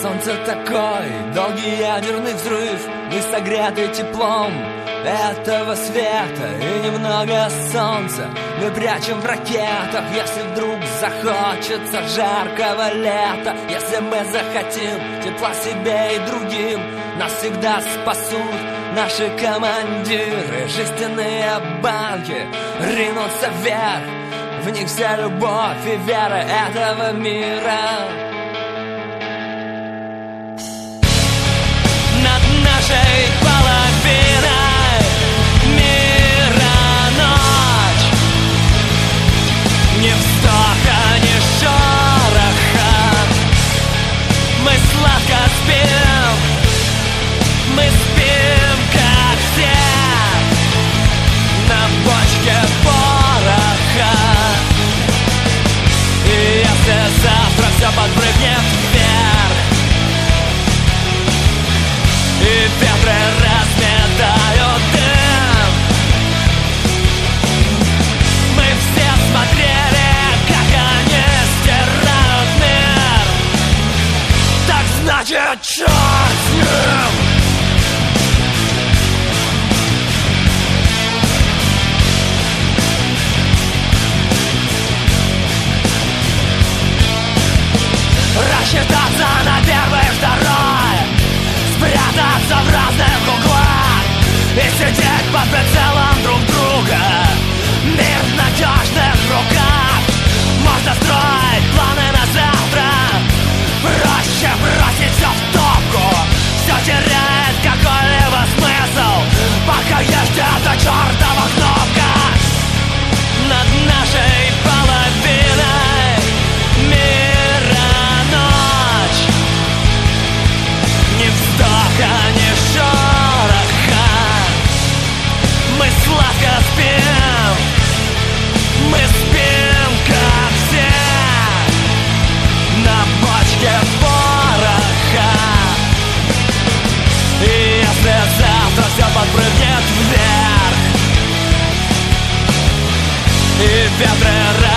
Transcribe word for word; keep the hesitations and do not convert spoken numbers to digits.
Солнце такой, долгий ядерный взрыв. Мы согреты теплом этого света и немного солнца мы прячем в ракетах. Если вдруг захочется жаркого лета, если мы захотим тепла себе и другим, нас всегда спасут наши командиры. Жестяные банки ринутся вверх, в них вся любовь и вера этого мира. Над нашей половиной мира ночь, ни вздоха, ни шороха. Мы сладко спим, мы спим, как все, на бочке пороха. И если завтра все подпрыгнет вверх, и ветры разметают дым, мы все смотрели, как они стирают мир. Так значит, черт с ним! Рассчитаться на первый, второй, спрятаться в разных углах и сидеть под прицелом друг друга. Мир в надежных руках. Можно строить планы на завтра, проще бросить все в топку. Все теряет какой-либо смысл, пока есть эта чертова кнопка. Над нашей половиной мира ночь, ни вздоха, ни шороха. Мы сладко спим, мы спим, как все, на бочке пороха. И если завтра все подпрыгнет вверх, и ветры